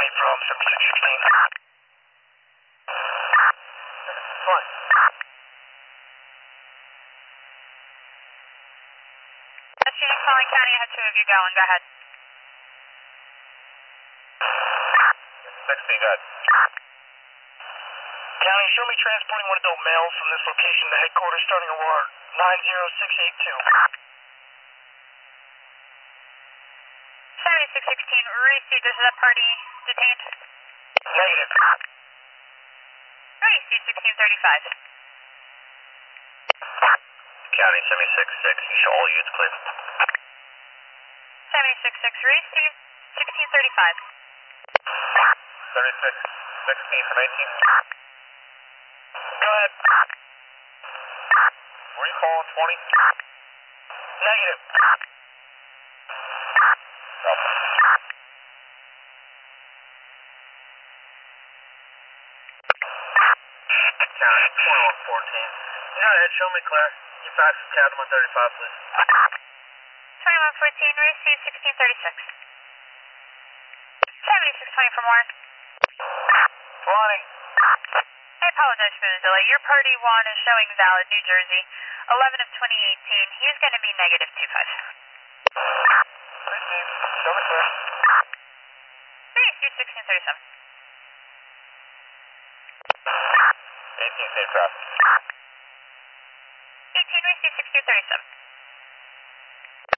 from 7616. Fine. That's Unit calling County. I had two of you going. Go ahead. 16, go ahead. County, show me transporting one adult male from this location to headquarters starting award 90682. 7616, received. Is that party detained? Negative. Received 1635. County 76-6, you show all units clear. 76-6, received 1635. 76-16 from 18. Go ahead. Were you calling 20? Negative. No. County 2114. Go ahead, show me clear. You pass Cat 135, please. 2114, received 1636. 7620 for more. 20. I apologize for the delay. Your party one is showing valid, New Jersey, 11 of 2018. He is going to be negative 25. Received. Show me clear. Received 1637. 18, safe traffic. 18, received 1637.